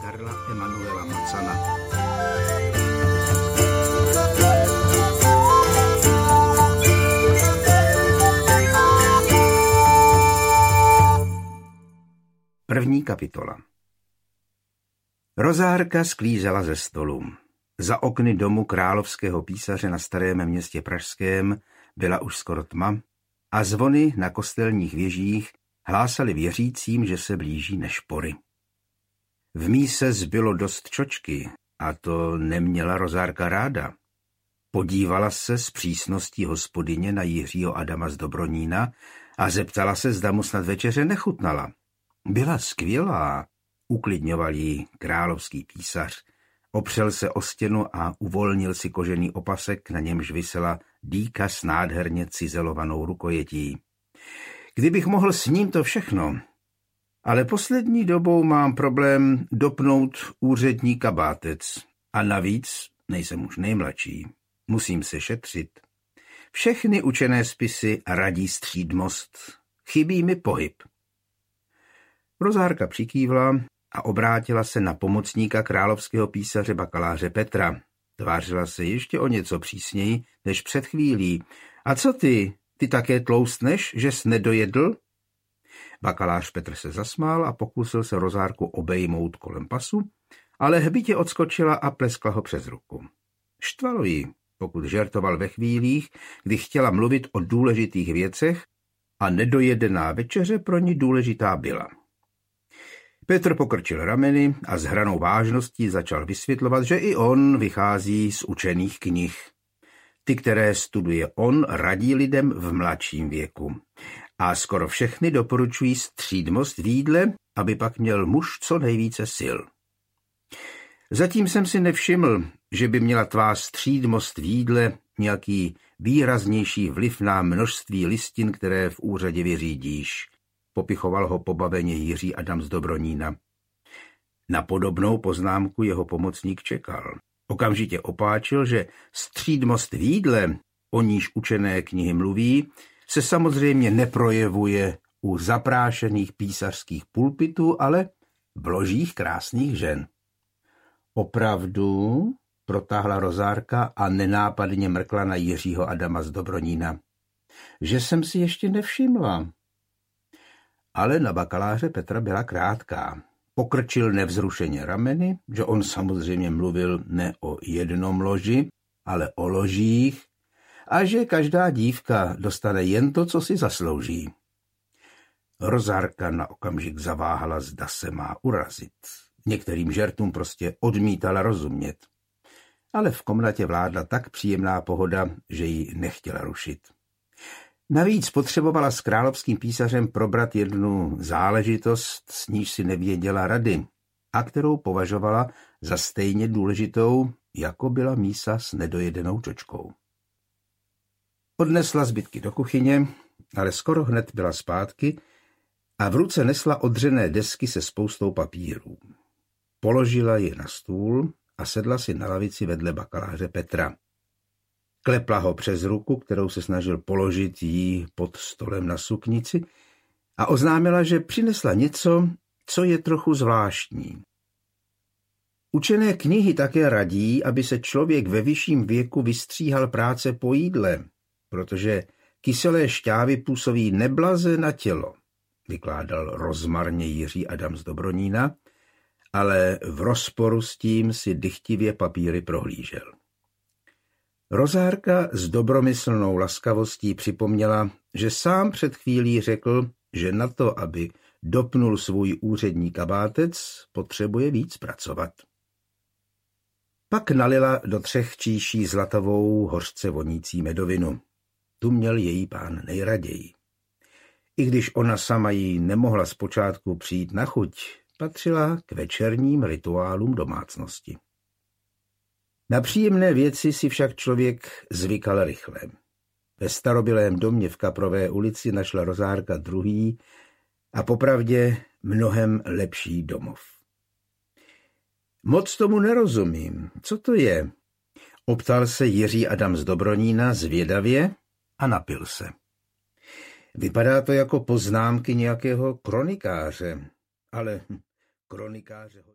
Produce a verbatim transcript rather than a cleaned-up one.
Karla Emanuela Macana. První kapitola. Rozárka sklízela ze stolu. Za okny domu královského písaře na Starém Městě pražském byla už skoro tma a zvony na kostelních věžích hlásaly věřícím, že se blíží nešpory. V míse zbylo dost čočky a to neměla Rozárka ráda. Podívala se s přísností hospodyně na Jiřího Adama z Dobronína a zeptala se, zda mu snad večeře nechutnala. Byla skvělá, uklidňoval ji královský písař. Opřel se o stěnu a uvolnil si kožený opasek, na němž visela dýka s nádherně cizelovanou rukojetí. Kdybych mohl s ním to všechno, ale poslední dobou mám problém dopnout úřední kabátec a navíc nejsem už nejmladší. Musím se šetřit. Všechny učené spisy radí střídmost. Chybí mi pohyb. Rozárka přikývla a obrátila se na pomocníka královského písaře bakaláře Petra. Tvářila se ještě o něco přísněji než před chvílí. A co ty? Ty také tloustneš, že jsi nedojedl? Bakalář Petr se zasmál a pokusil se Rozárku obejmout kolem pasu, ale hbitě odskočila a pleskla ho přes ruku. Štvalo jí, pokud žertoval ve chvílích, kdy chtěla mluvit o důležitých věcech a nedojedená večeře pro ní důležitá byla. Petr pokrčil rameny a s hranou vážností začal vysvětlovat, že i on vychází z učených knih. Ty, které studuje on, radí lidem v mladším věku. A skoro všechny doporučují střídmost v jídle, aby pak měl muž co nejvíce sil. Zatím jsem si nevšiml, že by měla tvá střídmost v jídle nějaký výraznější vliv na množství listin, které v úřadě vyřídíš. Popichoval ho pobaveně Jiří Adam z Dobronína. Na podobnou poznámku jeho pomocník čekal. Okamžitě opáčil, že střídmost v jídle, o níž učené knihy mluví, se samozřejmě neprojevuje u zaprášených písařských pulpitů, ale v ložích krásných žen. Opravdu, protáhla Rozárka a nenápadně mrkla na Jiřího Adama z Dobronína. Že jsem si ještě nevšimla. Ale na bakaláře Petra byla krátká. Pokrčil nevzrušeně rameny, že on samozřejmě mluvil ne o jednom loži, ale o ložích a že každá dívka dostane jen to, co si zaslouží. Rozárka na okamžik zaváhala, zda se má urazit. Některým žertům prostě odmítala rozumět. Ale v komnatě vládla tak příjemná pohoda, že ji nechtěla rušit. Navíc potřebovala s královským písařem probrat jednu záležitost, s níž si nevěděla rady a kterou považovala za stejně důležitou, jako byla mísa s nedojedenou čočkou. Odnesla zbytky do kuchyně, ale skoro hned byla zpátky a v ruce nesla odřené desky se spoustou papírů. Položila je na stůl a sedla si na lavici vedle bakaláře Petra. Klepla ho přes ruku, kterou se snažil položit jí pod stolem na suknici a oznámila, že přinesla něco, co je trochu zvláštní. Učené knihy také radí, aby se člověk ve vyšším věku vystříhal práce po jídle, protože kyselé šťávy působí neblaze na tělo, vykládal rozmarně Jiří Adam z Dobronína, ale v rozporu s tím si dychtivě papíry prohlížel. Rozárka s dobromyslnou laskavostí připomněla, že sám před chvílí řekl, že na to, aby dopnul svůj úřední kabátec, potřebuje víc pracovat. Pak nalila do třech číší zlatovou hořce vonící medovinu. Tu měl její pán nejraději. I když ona sama jí nemohla zpočátku přijít na chuť, patřila k večerním rituálům domácnosti. Na příjemné věci si však člověk zvykal rychle. Ve starobylém domě v Kaprové ulici našla Rozárka druhý a popravdě mnohem lepší domov. Moc tomu nerozumím. Co to je? Optal se Jiří Adam z Dobronína zvědavě a napil se. Vypadá to jako poznámky nějakého kronikáře, ale kronikáře...